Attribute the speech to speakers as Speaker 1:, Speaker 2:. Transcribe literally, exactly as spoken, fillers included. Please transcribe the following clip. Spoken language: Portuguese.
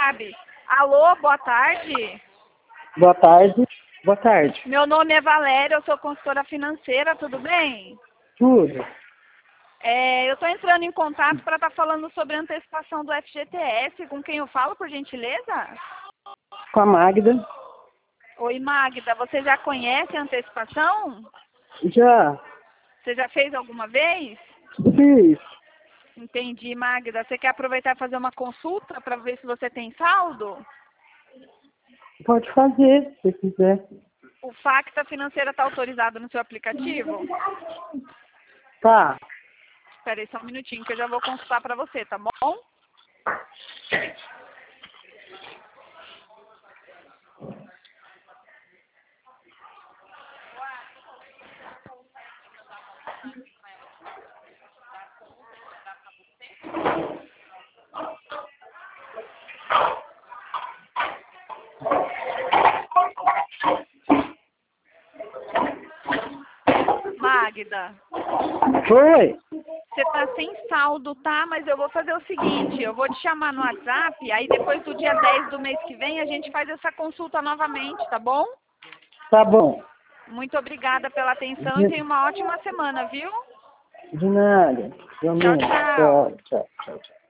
Speaker 1: sabe. Alô, boa tarde.
Speaker 2: Boa tarde. Boa tarde.
Speaker 1: Meu nome é Valéria, eu sou consultora financeira, tudo bem?
Speaker 2: Tudo.
Speaker 1: É, eu estou entrando em contato para estar falando sobre a antecipação do F G T S. Com quem eu falo, por gentileza?
Speaker 2: Com a Magda.
Speaker 1: Oi, Magda, você já conhece a antecipação?
Speaker 2: Já
Speaker 1: Você já fez alguma vez?
Speaker 2: fiz.
Speaker 1: Entendi, Magda. Você quer aproveitar e fazer uma consulta para ver se você tem saldo?
Speaker 2: Pode fazer, se quiser.
Speaker 1: O Facta Financeira está autorizado no seu aplicativo?
Speaker 2: Tá.
Speaker 1: Espera aí só um minutinho que eu já vou consultar para você, tá bom? Magda,
Speaker 2: Foi?
Speaker 1: você tá sem saldo, tá? Mas eu vou fazer o seguinte, eu vou te chamar no WhatsApp, aí depois do dia dez do mês que vem a gente faz essa consulta novamente, tá bom?
Speaker 2: Tá bom.
Speaker 1: Muito obrigada pela atenção e
Speaker 2: De,
Speaker 1: tenha uma ótima semana, viu?
Speaker 2: de nada.
Speaker 1: Tchau,
Speaker 2: Realmente.
Speaker 1: tchau.
Speaker 2: Tchau, tchau, tchau.